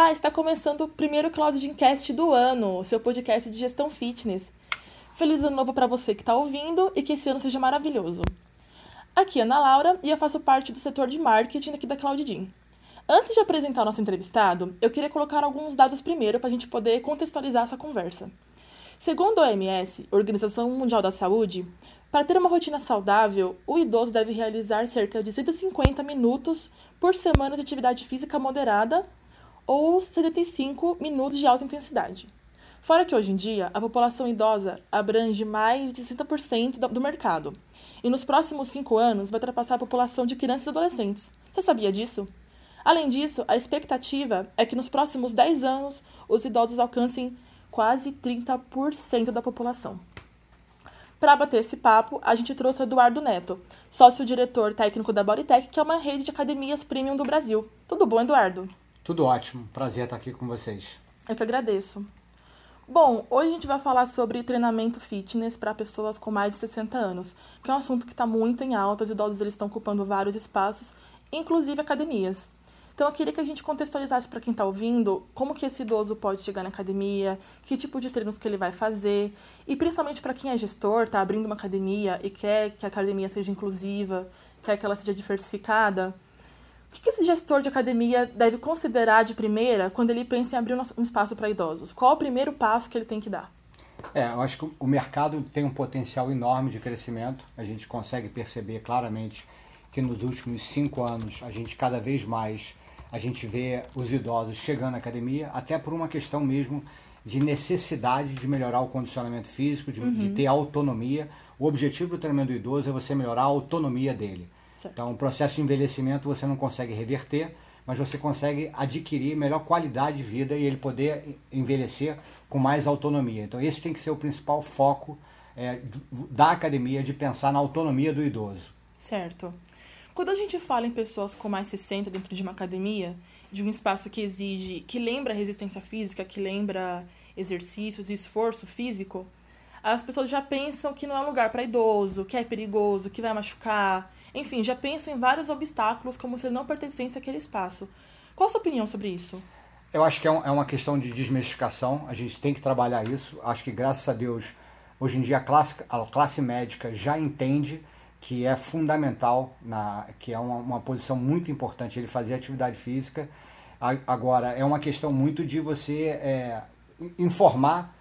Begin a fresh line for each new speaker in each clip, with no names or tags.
Olá, está começando o primeiro CloudGymcast do ano, seu podcast de gestão fitness. Feliz ano novo para você que está ouvindo e que esse ano seja maravilhoso. Aqui é Ana Laura e eu faço parte do setor de marketing aqui da CloudGym. Antes de apresentar o nosso entrevistado, eu queria colocar alguns dados primeiro para a gente poder contextualizar essa conversa. Segundo a OMS, Organização Mundial da Saúde, para ter uma rotina saudável, o idoso deve realizar cerca de 150 minutos por semana de atividade física moderada ou 75 minutos de alta intensidade. Fora que hoje em dia, a população idosa abrange mais de 60% do mercado. E nos próximos 5 anos vai ultrapassar a população de crianças e adolescentes. Você sabia disso? Além disso, a expectativa é que nos próximos 10 anos os idosos alcancem quase 30% da população. Para bater esse papo, a gente trouxe o Eduardo Neto, sócio-diretor técnico da Bodytech, que é uma rede de academias premium do Brasil. Tudo bom, Eduardo?
Tudo ótimo, prazer estar aqui com vocês.
Eu que agradeço. Bom, hoje a gente vai falar sobre treinamento fitness para pessoas com mais de 60 anos, que é um assunto que está muito em alta, os idosos eles estão ocupando vários espaços, inclusive academias. Então eu queria que a gente contextualizasse para quem está ouvindo como que esse idoso pode chegar na academia, que tipo de treinos que ele vai fazer, e principalmente para quem é gestor, está abrindo uma academia e quer que a academia seja inclusiva, quer que ela seja diversificada. O que esse gestor de academia deve considerar de primeira quando ele pensa em abrir um espaço para idosos? Qual é o primeiro passo que ele tem que dar?
Eu acho que o mercado tem um potencial enorme de crescimento. A gente consegue perceber claramente que nos últimos 5 anos, cada vez mais, a gente vê os idosos chegando à academia, até por uma questão mesmo de necessidade de melhorar o condicionamento físico, de ter autonomia. O objetivo do treinamento do idoso é você melhorar a autonomia dele.
Certo.
Então, o processo de envelhecimento você não consegue reverter, mas você consegue adquirir melhor qualidade de vida e ele poder envelhecer com mais autonomia. Então, esse tem que ser o principal foco da academia, de pensar na autonomia do idoso.
Certo. Quando a gente fala em pessoas com mais de 60 dentro de uma academia, de um espaço que lembra resistência física, que lembra exercícios e esforço físico, as pessoas já pensam que não é um lugar para idoso, que é perigoso, que vai machucar. Enfim, já pensam em vários obstáculos como se ele não pertencesse àquele espaço. Qual a sua opinião sobre isso?
Eu acho que é uma questão de desmistificação, a gente tem que trabalhar isso. Acho que, graças a Deus, hoje em dia a classe médica já entende que é fundamental, que é uma posição muito importante ele fazer atividade física. Agora, é uma questão muito de você informar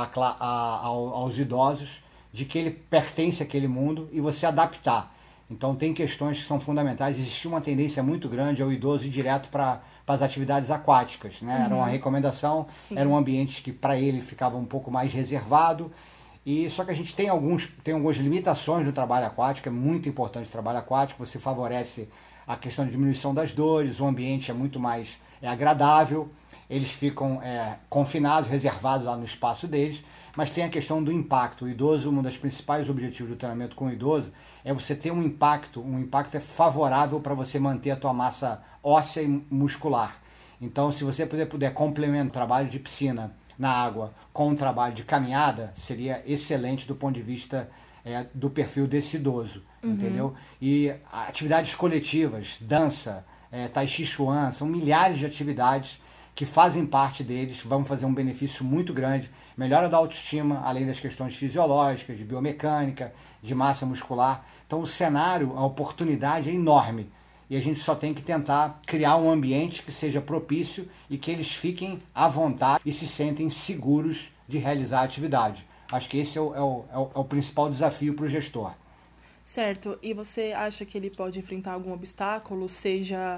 aos idosos de que ele pertence àquele mundo e você adaptar. Então, tem questões que são fundamentais. Existia uma tendência muito grande ao idoso ir direto para as atividades aquáticas, né? Era uma recomendação,
Sim.
Era um ambiente que para ele ficava um pouco mais reservado. Só que a gente tem algumas limitações no trabalho aquático. É muito importante o trabalho aquático, você favorece a questão de diminuição das dores, o ambiente é muito mais agradável, eles ficam confinados, reservados lá no espaço deles, mas tem a questão do impacto. O idoso, um dos principais objetivos do treinamento com o idoso é você ter um impacto é favorável para você manter a tua massa óssea e muscular. Então, se você puder complementar o trabalho de piscina na água com um trabalho de caminhada, seria excelente do ponto de vista do perfil desse idoso, entendeu? E atividades coletivas, dança, tai chi chuan, são milhares de atividades que fazem parte deles, vão fazer um benefício muito grande, melhora da autoestima, além das questões fisiológicas, de biomecânica, de massa muscular. Então o cenário, a oportunidade é enorme. E a gente só tem que tentar criar um ambiente que seja propício e que eles fiquem à vontade e se sentem seguros de realizar a atividade. Acho que esse é o principal desafio para o gestor.
Certo. E você acha que ele pode enfrentar algum obstáculo, seja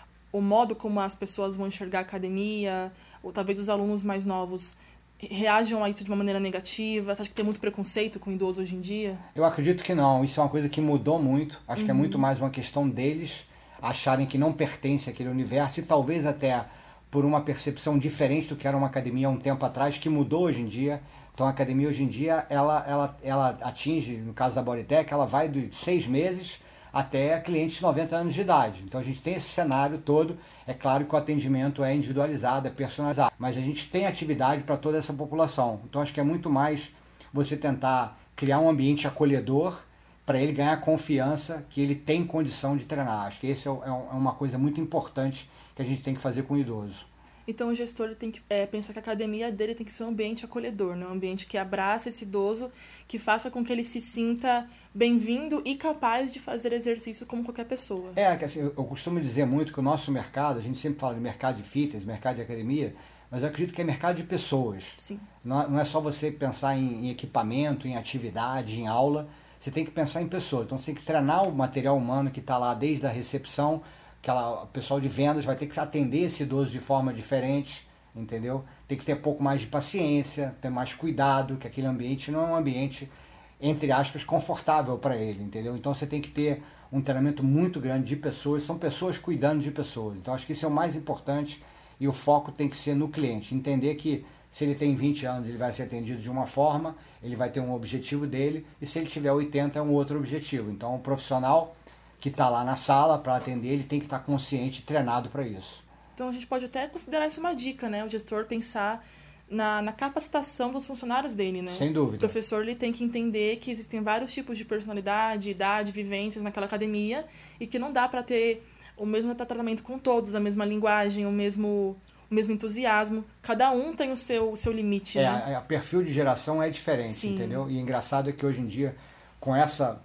o modo como as pessoas vão enxergar a academia, ou talvez os alunos mais novos reajam a isso de uma maneira negativa? Você acha que tem muito preconceito com o idoso hoje em dia?
Eu acredito que não. Isso é uma coisa que mudou muito. Acho que é muito mais uma questão deles acharem que não pertence àquele universo e talvez até por uma percepção diferente do que era uma academia há um tempo atrás, que mudou hoje em dia. Então a academia hoje em dia, ela atinge, no caso da Bodytech, ela vai de 6 meses até clientes de 90 anos de idade. Então a gente tem esse cenário todo. É claro que o atendimento é individualizado, é personalizado, mas a gente tem atividade para toda essa população. Então acho que é muito mais você tentar criar um ambiente acolhedor para ele ganhar confiança que ele tem condição de treinar. Acho que esse é uma coisa muito importante que a gente tem que fazer com o idoso.
Então o gestor ele tem que pensar que a academia dele tem que ser um ambiente acolhedor, né? Um ambiente que abraça esse idoso, que faça com que ele se sinta bem-vindo e capaz de fazer exercício como qualquer pessoa.
Que assim, eu costumo dizer muito que o nosso mercado, a gente sempre fala de mercado de fitness, mercado de academia, mas eu acredito que é mercado de pessoas.
Sim.
Não é só você pensar em equipamento, em atividade, em aula, você tem que pensar em pessoas. Então você tem que treinar o material humano que está lá desde a recepção, o pessoal de vendas vai ter que atender esse idoso de forma diferente, entendeu? Tem que ter um pouco mais de paciência, ter mais cuidado, que aquele ambiente não é um ambiente, entre aspas, confortável para ele, entendeu? Então você tem que ter um treinamento muito grande de pessoas, são pessoas cuidando de pessoas. Então acho que isso é o mais importante e o foco tem que ser no cliente, entender que se ele tem 20 anos ele vai ser atendido de uma forma, ele vai ter um objetivo dele, e se ele tiver 80 é um outro objetivo. Então o profissional que está lá na sala para atender, ele tem que estar consciente e treinado para isso.
Então a gente pode até considerar isso uma dica, né? O gestor pensar na capacitação dos funcionários dele, né?
Sem dúvida.
O professor ele tem que entender que existem vários tipos de personalidade, idade, vivências naquela academia e que não dá para ter o mesmo tratamento com todos, a mesma linguagem, o mesmo entusiasmo. Cada um tem o seu limite, né?
A perfil de geração é diferente,
Sim.
Entendeu? E engraçado é que hoje em dia, com essa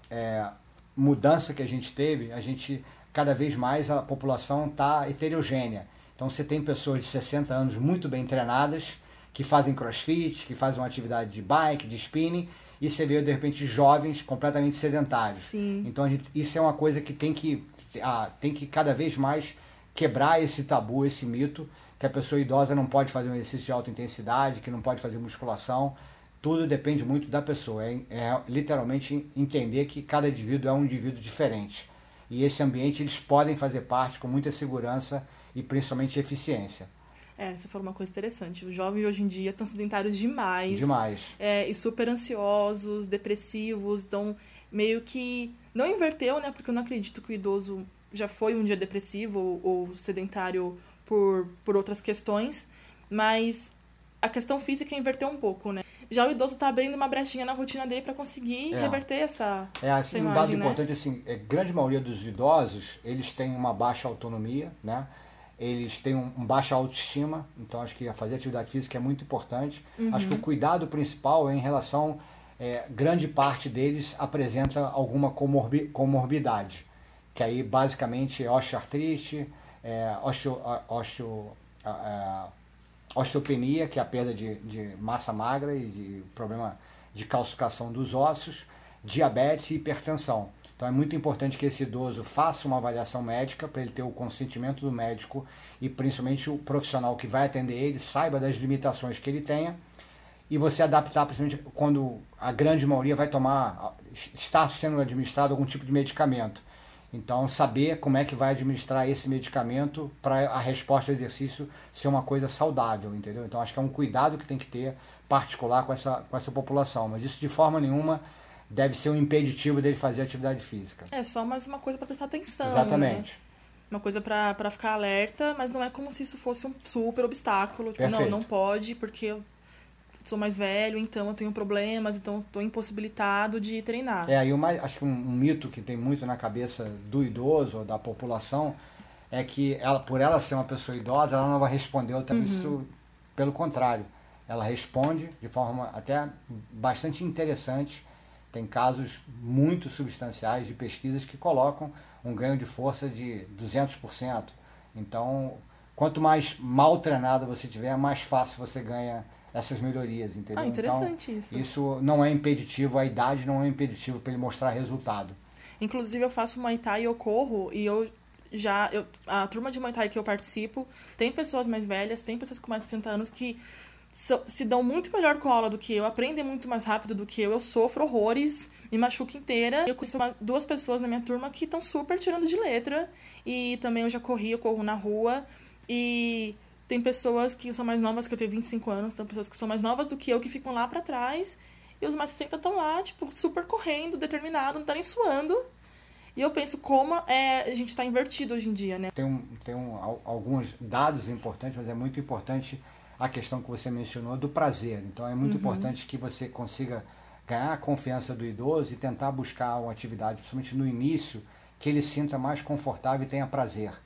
mudança que a gente teve, cada vez mais a população está heterogênea. Então você tem pessoas de 60 anos muito bem treinadas, que fazem crossfit, que fazem uma atividade de bike, de spinning, e você vê, de repente, jovens completamente sedentários.
Sim.
Então isso é uma coisa que tem que cada vez mais quebrar esse tabu, esse mito, que a pessoa idosa não pode fazer um exercício de alta intensidade, que não pode fazer musculação. Tudo depende muito da pessoa. É literalmente entender que cada indivíduo é um indivíduo diferente. E esse ambiente eles podem fazer parte com muita segurança e principalmente eficiência.
Você falou uma coisa interessante. Os jovens hoje em dia estão sedentários demais.
Demais.
E super ansiosos, depressivos. Então, meio que não inverteu, né? Porque eu não acredito que o idoso já foi um dia depressivo ou sedentário por outras questões. Mas a questão física inverteu um pouco, né? Já o idoso está abrindo uma brechinha na rotina dele para conseguir reverter essa
assim, imagem, um dado importante, assim, a grande maioria dos idosos, eles têm uma baixa autonomia, né? Eles têm baixa autoestima, então acho que fazer atividade física é muito importante. Acho que o cuidado principal é em relação, grande parte deles apresenta alguma comorbidade, que aí basicamente é osteoartrite, osteopenia, que é a perda de massa magra e de problema de calcificação dos ossos, diabetes e hipertensão. Então é muito importante que esse idoso faça uma avaliação médica para ele ter o consentimento do médico e principalmente o profissional que vai atender ele saiba das limitações que ele tenha e você adaptar, principalmente quando a grande maioria está sendo administrado algum tipo de medicamento. Então, saber como é que vai administrar esse medicamento para a resposta ao exercício ser uma coisa saudável, entendeu? Então, acho que é um cuidado que tem que ter particular com essa população, mas isso de forma nenhuma deve ser um impeditivo dele fazer atividade física.
É só mais uma coisa para prestar atenção.
Exatamente.
Né? Uma coisa para ficar alerta, mas não é como se isso fosse um super obstáculo. Tipo, não pode, porque eu sou mais velho, então eu tenho problemas, então estou impossibilitado de treinar.
Acho que um mito que tem muito na cabeça do idoso ou da população é que por ela ser uma pessoa idosa, ela não vai responder ao isso, pelo contrário. Ela responde de forma até bastante interessante. Tem casos muito substanciais de pesquisas que colocam um ganho de força de 200%. Então, quanto mais mal treinado você tiver, mais fácil você ganha essas melhorias, entendeu?
Interessante
então,
isso.
Isso não é impeditivo, a idade não é impeditivo para ele mostrar resultado.
Inclusive, eu faço Muay Thai e eu corro, e a turma de Muay Thai que eu participo, tem pessoas mais velhas, tem pessoas com mais de 60 anos que se dão muito melhor com a aula do que eu, aprendem muito mais rápido do que eu sofro horrores, me machuco inteira. Eu conheço duas pessoas na minha turma que estão super tirando de letra, e também eu corro na rua, e tem pessoas que são mais novas, que eu tenho 25 anos, tem pessoas que são mais novas do que eu, que ficam lá pra trás, e os mais 60 estão lá, tipo, super correndo, determinado, não tá nem suando. E eu penso como a gente tá invertido hoje em dia, né?
Tem alguns dados importantes, mas é muito importante a questão que você mencionou do prazer. Então é muito importante que você consiga ganhar a confiança do idoso e tentar buscar uma atividade, principalmente no início, que ele se sinta mais confortável e tenha prazer.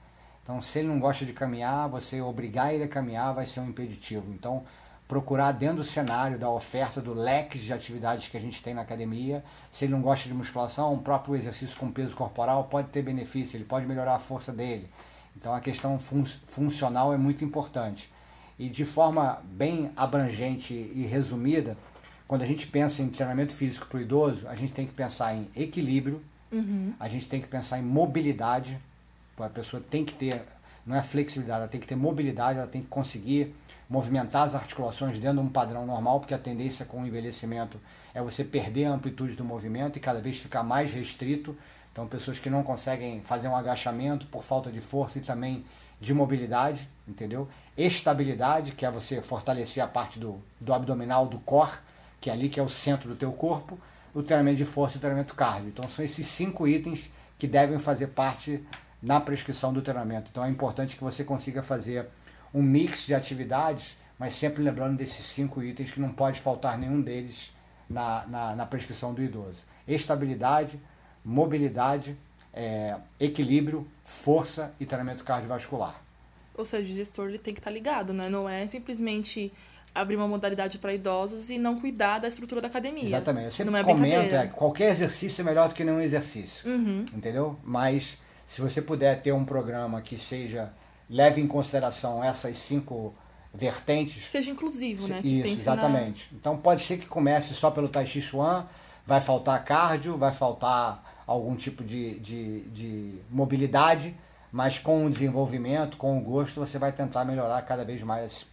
Então, se ele não gosta de caminhar, você obrigar ele a caminhar vai ser um impeditivo. Então, procurar dentro do cenário, da oferta, do leque de atividades que a gente tem na academia. Se ele não gosta de musculação, o próprio exercício com peso corporal pode ter benefício, ele pode melhorar a força dele. Então, a questão funcional é muito importante. E de forma bem abrangente e resumida, quando a gente pensa em treinamento físico para o idoso, a gente tem que pensar em equilíbrio, a gente tem que pensar em mobilidade. A pessoa tem que ter, não é flexibilidade, ela tem que ter mobilidade, ela tem que conseguir movimentar as articulações dentro de um padrão normal, porque a tendência com o envelhecimento é você perder a amplitude do movimento e cada vez ficar mais restrito. Então, pessoas que não conseguem fazer um agachamento por falta de força e também de mobilidade, entendeu? Estabilidade, que é você fortalecer a parte do abdominal, do core, que é ali que é o centro do teu corpo, o treinamento de força e o treinamento cardio. Então, são esses 5 itens que devem fazer parte na prescrição do treinamento. Então, é importante que você consiga fazer um mix de atividades, mas sempre lembrando desses 5 itens que não pode faltar nenhum deles na prescrição do idoso. Estabilidade, mobilidade, equilíbrio, força e treinamento cardiovascular.
Ou seja, o gestor ele tem que estar ligado, né? Não é simplesmente abrir uma modalidade para idosos e não cuidar da estrutura da academia.
Exatamente. Eu sempre
não é
comento, qualquer exercício é melhor do que nenhum exercício. Entendeu? Mas se você puder ter um programa que leve em consideração essas 5 vertentes...
Seja inclusivo, né?
Isso, exatamente. Então pode ser que comece só pelo Tai Chi Chuan, vai faltar cardio, vai faltar algum tipo de mobilidade, mas com o desenvolvimento, com o gosto, você vai tentar melhorar cada vez mais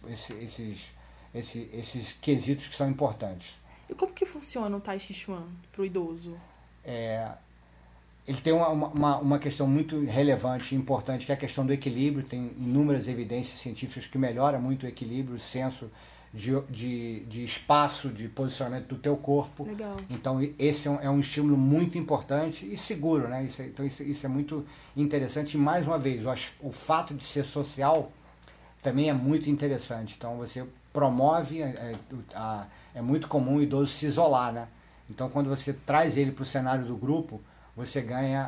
esses quesitos que são importantes.
E como que funciona o Tai Chi Chuan para o idoso?
Ele tem uma questão muito relevante e importante, que é a questão do equilíbrio. Tem inúmeras evidências científicas que melhoram muito o equilíbrio, o senso de espaço, de posicionamento do teu corpo.
Legal.
Então, esse é um estímulo muito importante e seguro, né? Isso é muito interessante. E, mais uma vez, o fato de ser social também é muito interessante. Então, você promove... É muito comum o idoso se isolar, né? Então, quando você traz ele para o cenário do grupo, você ganha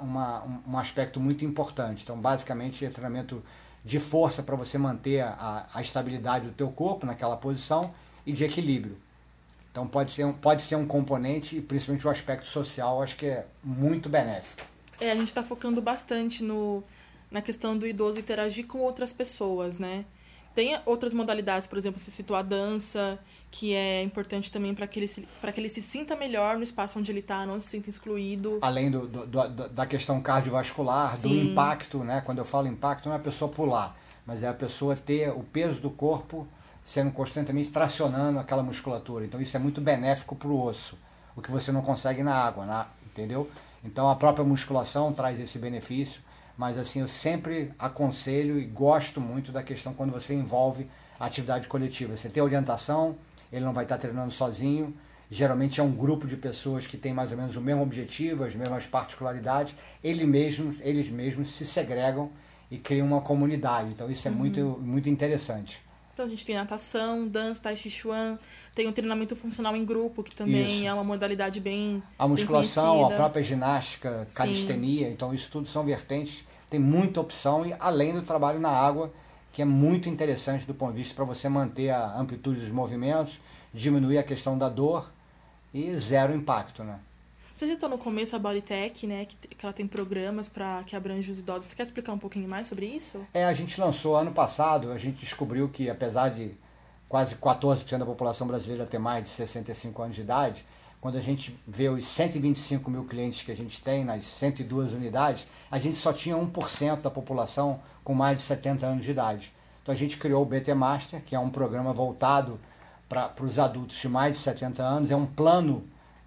um aspecto muito importante. Então, basicamente, é treinamento de força para você manter a estabilidade do teu corpo naquela posição e de equilíbrio. Então, pode ser um componente, e principalmente o aspecto social, acho que é muito benéfico.
A gente está focando bastante na questão do idoso interagir com outras pessoas, né? Tem outras modalidades, por exemplo, você citou a dança, que é importante também para que ele se sinta melhor no espaço onde ele está, não se sinta excluído.
Além da questão cardiovascular,
Sim.
do impacto, né? Quando eu falo impacto, não é a pessoa pular, mas é a pessoa ter o peso do corpo sendo constantemente tracionando aquela musculatura. Então isso é muito benéfico para o osso, o que você não consegue na água, entendeu? Então a própria musculação traz esse benefício, mas assim, eu sempre aconselho e gosto muito da questão quando você envolve a atividade coletiva. Você tem orientação, ele não vai estar treinando sozinho, geralmente é um grupo de pessoas que tem mais ou menos o mesmo objetivo, as mesmas particularidades, eles mesmos se segregam e criam uma comunidade. Então isso é muito, muito interessante.
Então a gente tem natação, dança, Tai Chi Chuan, tem o treinamento funcional em grupo, que também é uma modalidade bem
a musculação,
bem
a própria ginástica, calistenia, então isso tudo são vertentes, tem muita opção, e além do trabalho na água, que é muito interessante do ponto de vista para você manter a amplitude dos movimentos, diminuir a questão da dor e zero impacto, né?
Você citou no começo a Bodytech, né, que ela tem programas que abrangem os idosos. Você quer explicar um pouquinho mais sobre isso?
A gente lançou ano passado, a gente descobriu que apesar de quase 14% da população brasileira ter mais de 65 anos de idade, quando a gente vê os 125 mil clientes que a gente tem nas 102 unidades, a gente só tinha 1% da população com mais de 70 anos de idade. Então a gente criou o BT Master, que é um programa voltado para os adultos de mais de 70 anos, é um plano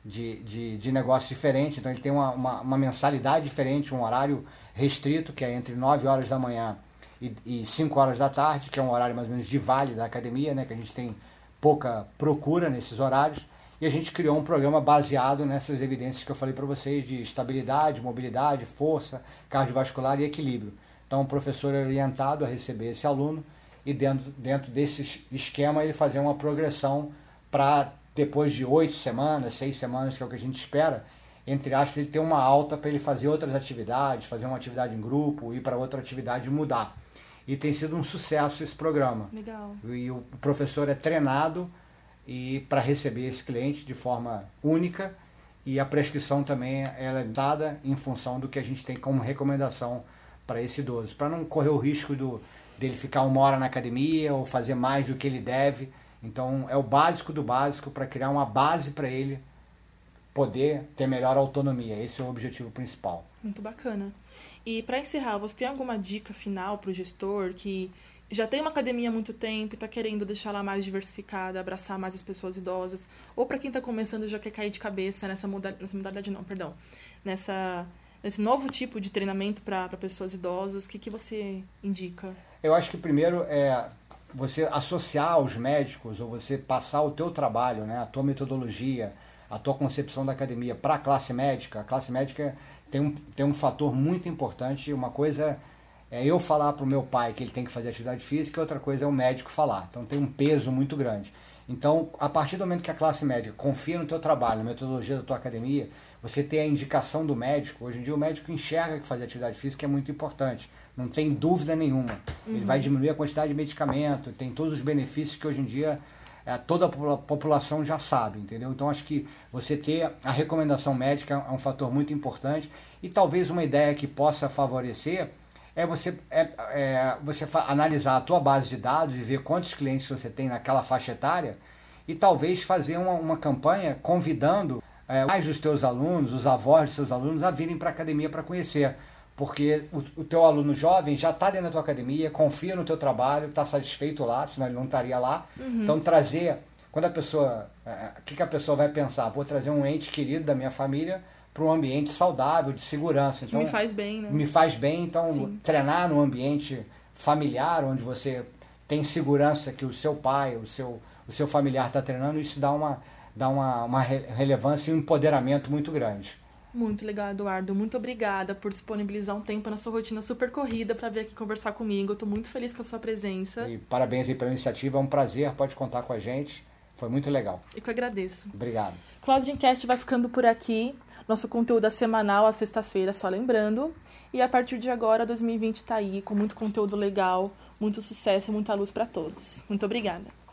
de negócio diferente, então ele tem uma mensalidade diferente, um horário restrito, que é entre 9 horas da manhã e 5 horas da tarde, que é um horário mais ou menos de vale da academia, né, que a gente tem pouca procura nesses horários, e a gente criou um programa baseado nessas evidências que eu falei para vocês, de estabilidade, mobilidade, força, cardiovascular e equilíbrio. Então o professor é orientado a receber esse aluno e dentro desse esquema ele fazer uma progressão para depois de 8 semanas, 6 semanas, que é o que a gente espera, entre aspas, ele ter uma alta para ele fazer outras atividades, fazer uma atividade em grupo, ir para outra atividade e mudar. E tem sido um sucesso esse programa.
Legal.
E o professor é treinado para receber esse cliente de forma única, e a prescrição também ela é dada em função do que a gente tem como recomendação para esse idoso, para não correr o risco dele ficar 1 hora na academia ou fazer mais do que ele deve. Então é o básico do básico para criar uma base para ele poder ter melhor autonomia. Esse é o objetivo principal.
Muito bacana. E para encerrar, você tem alguma dica final para o gestor que já tem uma academia há muito tempo e está querendo deixar ela mais diversificada, abraçar mais as pessoas idosas, ou para quem está começando e já quer cair de cabeça nesse novo tipo de treinamento para pessoas idosas, o que você indica?
Eu acho que primeiro é você associar os médicos, ou você passar o teu trabalho, né, a tua metodologia, a tua concepção da academia para a classe médica. A classe médica tem um fator muito importante. Uma coisa é eu falar para o meu pai que ele tem que fazer atividade física, e outra coisa é o médico falar. Então tem um peso muito grande. Então, a partir do momento que a classe médica confia no teu trabalho, na metodologia da tua academia, você tem a indicação do médico. Hoje em dia o médico enxerga que fazer atividade física é muito importante. Não tem dúvida nenhuma. Ele vai diminuir a quantidade de medicamento, tem todos os benefícios que hoje em dia toda a população já sabe, entendeu? Então acho que você ter a recomendação médica é um fator muito importante, e talvez uma ideia que possa favorecer é você analisar a tua base de dados e ver quantos clientes você tem naquela faixa etária, e talvez fazer uma campanha convidando mais dos teus alunos, os avós dos seus alunos, a virem para a academia para conhecer. Porque o teu aluno jovem já está dentro da tua academia, confia no teu trabalho, está satisfeito lá, senão ele não estaria lá. Então trazer, quando a pessoa, o que a pessoa vai pensar? Vou trazer um ente querido da minha família para um ambiente saudável, de segurança. Então,
que me faz bem, né?
Me faz bem, então
Sim.
Treinar num ambiente familiar, onde você tem segurança que o seu pai, o seu familiar está treinando, isso dá uma relevância e um empoderamento muito grande.
Muito legal, Eduardo. Muito obrigada por disponibilizar um tempo na sua rotina super corrida para vir aqui conversar comigo. Eu tô muito feliz com a sua presença.
E parabéns aí pela iniciativa, é um prazer, pode contar com a gente. Foi muito legal.
Eu que agradeço.
Obrigado.
Closingcast vai ficando por aqui. Nosso conteúdo é semanal, às sextas-feiras, só lembrando. E a partir de agora, 2020 tá aí, com muito conteúdo legal, muito sucesso e muita luz para todos. Muito obrigada.